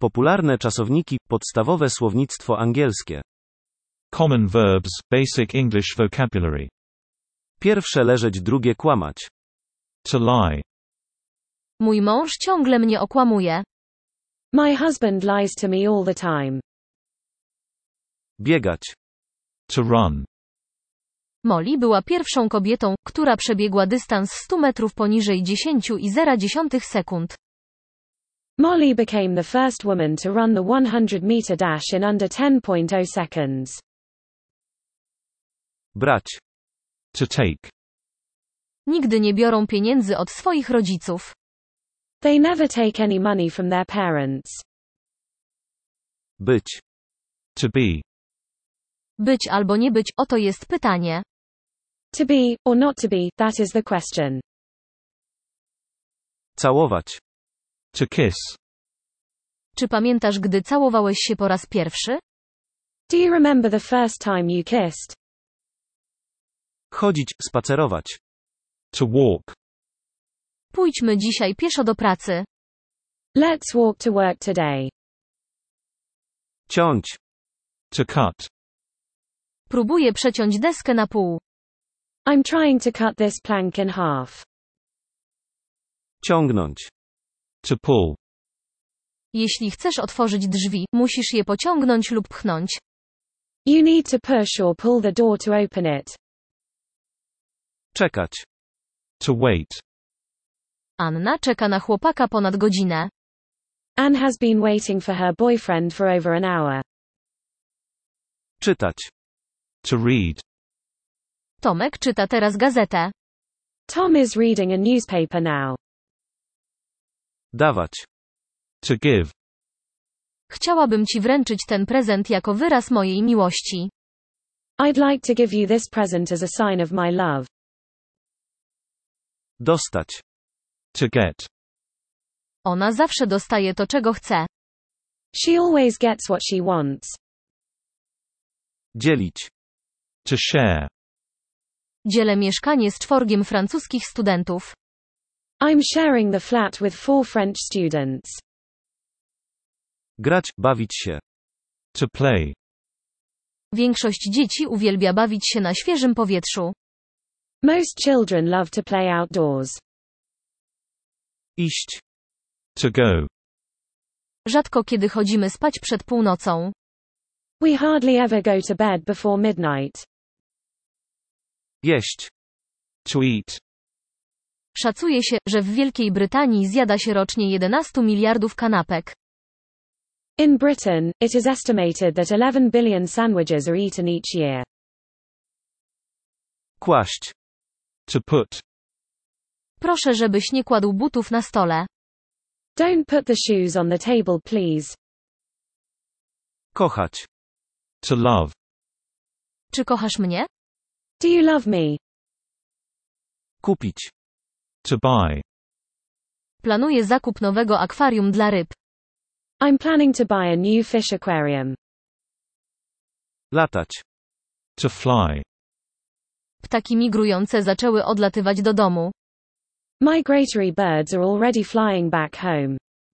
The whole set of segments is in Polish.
Popularne czasowniki, podstawowe słownictwo angielskie. Common verbs, basic English vocabulary. Pierwsze leżeć, drugie kłamać. To lie. Mój mąż ciągle mnie okłamuje. My husband lies to me all the time. Biegać. To run. Molly była pierwszą kobietą, która przebiegła dystans 100 metrów poniżej 10,0 sekund. Molly became the first woman to run the 100-meter dash in under 10.0 seconds. Brać. To take. Nigdy nie biorą pieniędzy od swoich rodziców. They never take any money from their parents. Być. To be. Być albo nie być, oto jest pytanie. To be, or not to be, that is the question. Całować. To kiss. Czy pamiętasz, gdy całowałeś się po raz pierwszy? Do you remember the first time you kissed? Chodzić, spacerować. To walk. Pójdźmy dzisiaj pieszo do pracy. Let's walk to work today. Ciąć. To cut. Próbuję przeciąć deskę na pół. I'm trying to cut this plank in half. Ciągnąć. To pull. Jeśli chcesz otworzyć drzwi, musisz je pociągnąć lub pchnąć. You need to push or pull the door to open it. Czekać. To wait. Anna czeka na chłopaka ponad godzinę. Anne has been waiting for her boyfriend for over an hour. Czytać. To read. Tomek czyta teraz gazetę. Tom is reading a newspaper now. Dawać. To give. Chciałabym ci wręczyć ten prezent jako wyraz mojej miłości. I'd like to give you this present as a sign of my love. Dostać. To get. Ona zawsze dostaje to, czego chce. She always gets what she wants. Dzielić. To share. Dzielę mieszkanie z 4 francuskich studentów. I'm sharing the flat with 4 French students. Grać, bawić się. To play. Większość dzieci uwielbia bawić się na świeżym powietrzu. Most children love to play outdoors. Iść. To go. Rzadko kiedy chodzimy spać przed północą. We hardly ever go to bed before midnight. Jeść. To eat. Szacuje się, że w Wielkiej Brytanii zjada się rocznie 11 miliardów kanapek. In Britain, it is estimated that 11 billion sandwiches are eaten each year. Kłaść. To put. Proszę, żebyś nie kładł butów na stole. Don't put the shoes on the table, please. Kochać. To love. Czy kochasz mnie? Do you love me? Kupić. To buy. Planuję zakup nowego akwarium dla ryb. I'm planning to buy a new fish aquarium. Latać. To fly. Ptaki migrujące zaczęły odlatywać do domu. Migratory birds are already flying back home.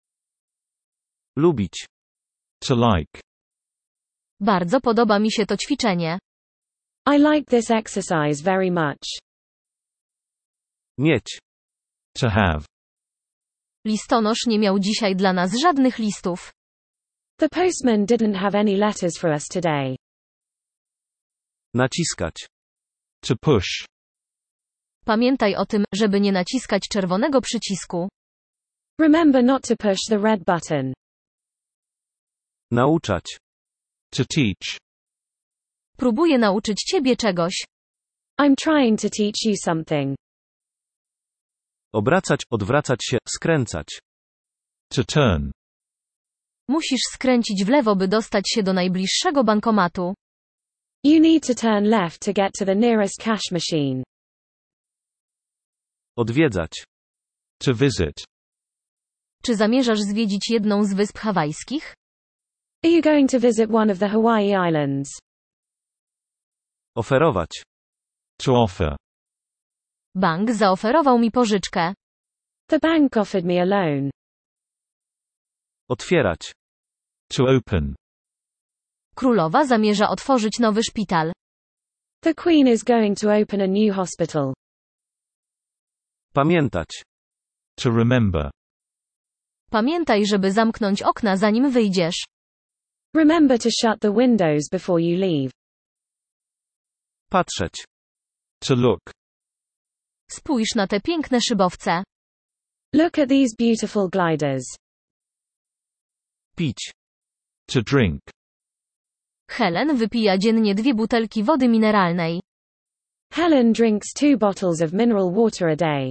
Lubić. To like. Bardzo podoba mi się to ćwiczenie. I like this exercise very much. Mieć. To have. Listonosz nie miał dzisiaj dla nas żadnych listów. The postman didn't have any letters for us today. Naciskać. To push. Pamiętaj o tym, żeby nie naciskać czerwonego przycisku. Remember not to push the red button. Nauczać. To teach. Próbuję nauczyć ciebie czegoś. I'm trying to teach you something. Obracać, odwracać się, skręcać. To turn. Musisz skręcić w lewo, by dostać się do najbliższego bankomatu. You need to turn left to get to the nearest cash machine. Odwiedzać. To visit. Czy zamierzasz zwiedzić jedną z wysp hawajskich? Are you going to visit one of the Hawaii Islands? Oferować. To offer. Bank zaoferował mi pożyczkę. The bank offered me a loan. Otwierać. To open. Królowa zamierza otworzyć nowy szpital. The Queen is going to open a new hospital. Pamiętać. To remember. Pamiętaj, żeby zamknąć okna zanim wyjdziesz. Remember to shut the windows before you leave. Patrzeć. To look. Spójrz na te piękne szybowce. Look at these beautiful gliders. Pić. To drink. Helen wypija dziennie 2 butelki wody mineralnej. Helen drinks 2 bottles of mineral water a day.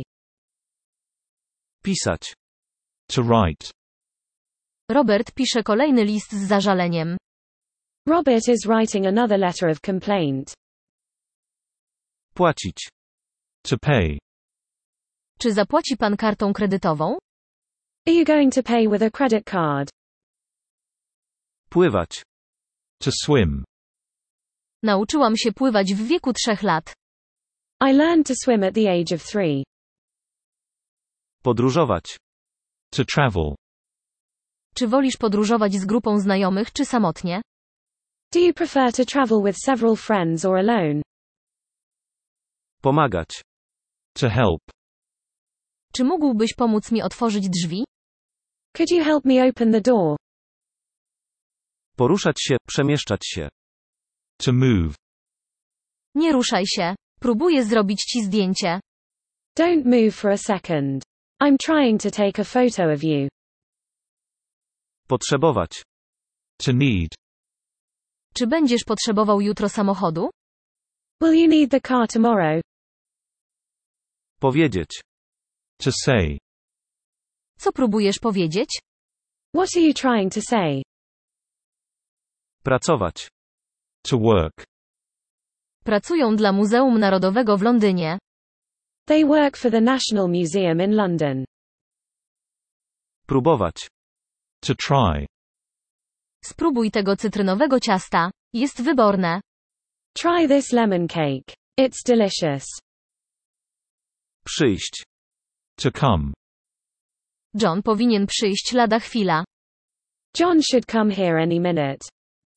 Pisać. To write. Robert pisze kolejny list z zażaleniem. Robert is writing another letter of complaint. Płacić. To pay. Czy zapłaci pan kartą kredytową? Are you going to pay with a credit card? Pływać. To swim. Nauczyłam się pływać w wieku 3 lat. I learned to swim at the age of 3. Podróżować. To travel. Czy wolisz podróżować z grupą znajomych czy samotnie? Do you prefer to travel with several friends or alone? Pomagać. To help. Czy mógłbyś pomóc mi otworzyć drzwi? Could you help me open the door? Poruszać się, przemieszczać się. To move. Nie ruszaj się. Próbuję zrobić ci zdjęcie. Don't move for a second. I'm trying to take a photo of you. Potrzebować. To need. Czy będziesz potrzebował jutro samochodu? Will you need the car tomorrow? Powiedzieć. To say. Co próbujesz powiedzieć? What are you trying to say? Pracować. To work. Pracują dla Muzeum Narodowego w Londynie. They work for the National Museum in London. Próbować. To try. Spróbuj tego cytrynowego ciasta. Jest wyborne. Try this lemon cake. It's delicious. Przyjść. To come. John powinien przyjść lada chwila. John should come here any minute.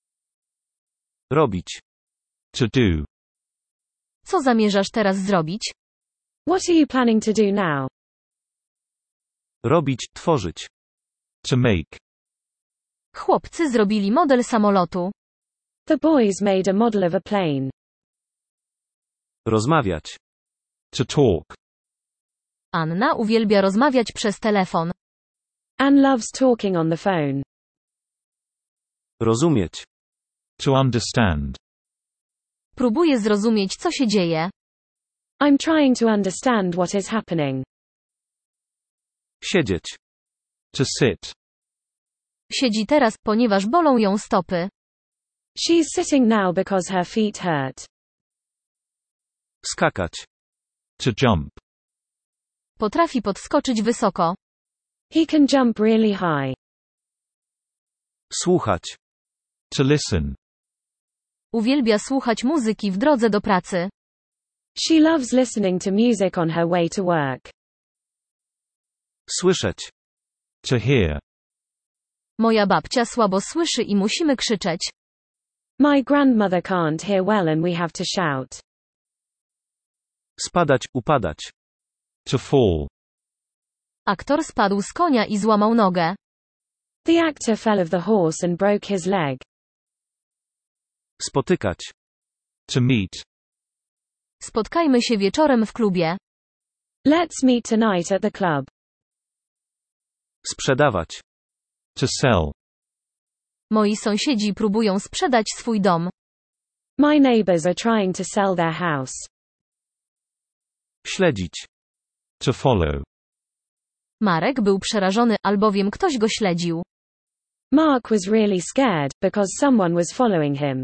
Robić. To do. Co zamierzasz teraz zrobić? What are you planning to do now? Robić, tworzyć. To make. Chłopcy zrobili model samolotu. The boys made a model of a plane. Rozmawiać. To talk. Anna uwielbia rozmawiać przez telefon. Anne loves talking on the phone. Rozumieć. To understand. Próbuję zrozumieć, co się dzieje. I'm trying to understand what is happening. Siedzieć. To sit. Siedzi teraz, ponieważ bolą ją stopy. She's sitting now because her feet hurt. Skakać. To jump. Potrafi podskoczyć wysoko. He can jump really high. Słuchać. To listen. Uwielbia słuchać muzyki w drodze do pracy. She loves listening to music on her way to work. Słyszeć. To hear. Moja babcia słabo słyszy i musimy krzyczeć. My grandmother can't hear well and we have to shout. Spadać, upadać. To fall. Aktor spadł z konia i złamał nogę. The actor fell off the horse and broke his leg. Spotykać. To meet. Spotkajmy się wieczorem w klubie. Let's meet tonight at the club. Sprzedawać. To sell. Moi sąsiedzi próbują sprzedać swój dom. My neighbors are trying to sell their house. Śledzić. To follow. Marek był przerażony, albowiem ktoś go śledził. Mark was really scared, because someone was following him.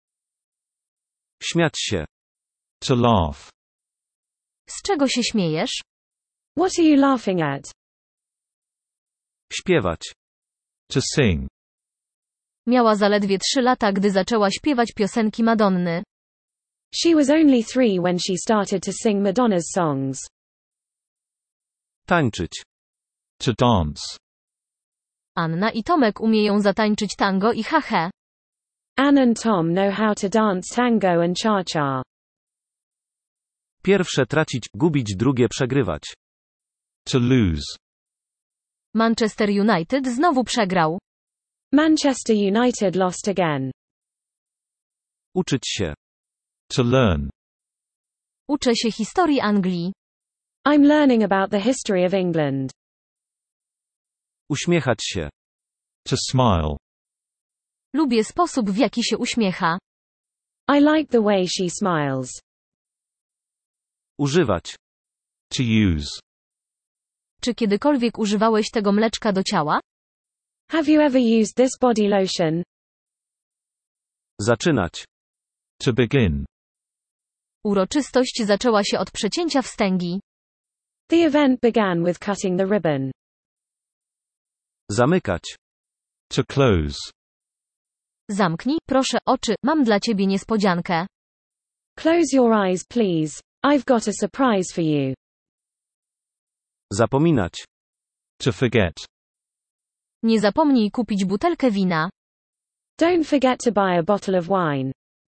Śmiać się. To laugh. Z czego się śmiejesz? What are you laughing at? Śpiewać. To sing. Miała zaledwie 3 lata, gdy zaczęła śpiewać piosenki Madonny. She was only 3 when she started to sing Madonna's songs. Tańczyć. To dance. Anna i Tomek umieją zatańczyć tango i hahe. Anne and Tom know how to dance tango and cha-cha. Pierwsze tracić, gubić, drugie przegrywać. To lose. Manchester United znowu przegrał. Manchester United lost again. Uczyć się. To learn. Uczę się historii Anglii. I'm learning about the history of England. Uśmiechać się. To smile. Lubię sposób, w jaki się uśmiecha. I like the way she smiles. Używać. To use. Czy kiedykolwiek używałeś tego mleczka do ciała? Have you ever used this body lotion? Zaczynać. To begin. Uroczystość zaczęła się od przecięcia wstęgi. The event began with cutting the ribbon. Zamykać. To close. Zamknij, proszę, oczy, mam dla ciebie niespodziankę. Close your eyes, please. I've got a surprise for you. Zapominać. To forget. Nie zapomnij kupić butelkę wina. Don't forget to buy a bottle of wine.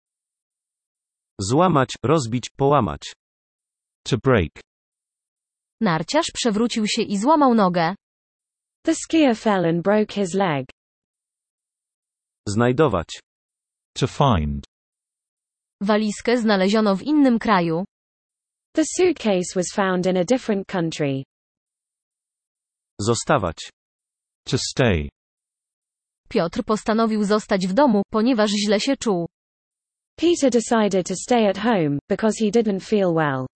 Złamać, rozbić, połamać. To break. Narciarz przewrócił się i złamał nogę. The skier fell and broke his leg. Znajdować. To find. Walizkę znaleziono w innym kraju. The suitcase was found in a different country. Zostawać. To stay. Piotr postanowił zostać w domu, ponieważ źle się czuł. Peter decided to stay at home, because he didn't feel well.